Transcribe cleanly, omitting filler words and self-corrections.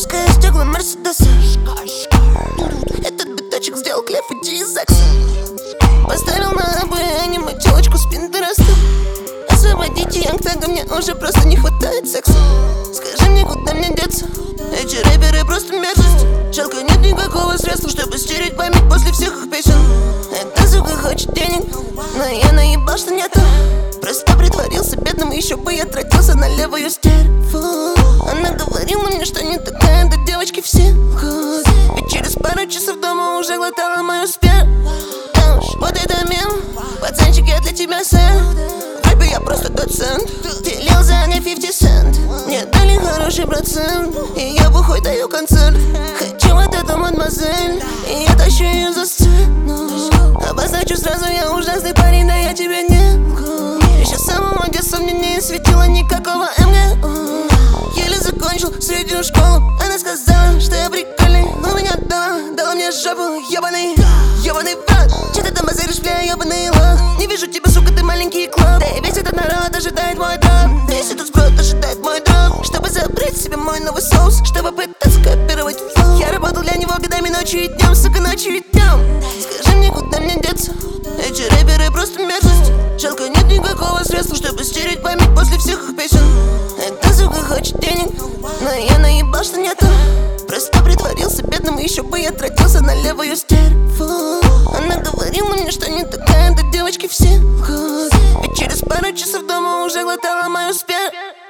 Опуская стекла Мерседеса. Этот биточек сделал клев идти из ЗАГСа. Поставил на обои аниме телочку с Пинтереста. Освободите Янгтага, мне уже просто не хватает секса. Скажи мне, куда мне деться? Эти рэперы просто мерзость. Жалко, нет никакого средства, чтобы стереть память после всех их песен. Эта сука хочет денег, но я наебал, что нету. Просто притворился бедным, еще бы я тратился на левую стерву. Она говорила мне, что не такая, да девочки все лгут. Ведь через пару часов дома уже глотала мою сперму. Да уж, вот это мем, пацанчик, я для тебя сэн. В рэпе я просто доцент, делил за не 50 цент. Мне дали хороший процент, и я бухой даю концерт. Хочу вот эту мадемуазель, и я тащу ее за сцену. Обозначу сразу, я ужасный парень, да я тебе не лгу. Еще с самого детства мне не светило никакого МГУ. Еле закончил среднюю школу. Она сказала, что я прикольный. У меня дала мне жопу, ебаный брат. Че ты там базаришь, бля, ебаный лох? Не вижу тебя, сука, ты маленький клоп. Да и весь этот народ ожидает мой дроп. Весь этот сброд ожидает мой дроп. Чтобы забрать себе мой новый соус, чтобы пытаться копировать флоу. Я работал для него годами, ночью и днем, сука, ночью и днем. Скажи мне, куда мне деться? Эти рэперы просто мерзость. Жалко, нет никакого средства, чтобы стереть память после всех их песен. Эта сука хочет денег, но я наебал, что нету. Просто притворился бедным, еще бы я тратился на левую стерву. Она говорила мне, что не такая, да девочки все лгут. Ведь через пару часов дома уже глотала мою сперму.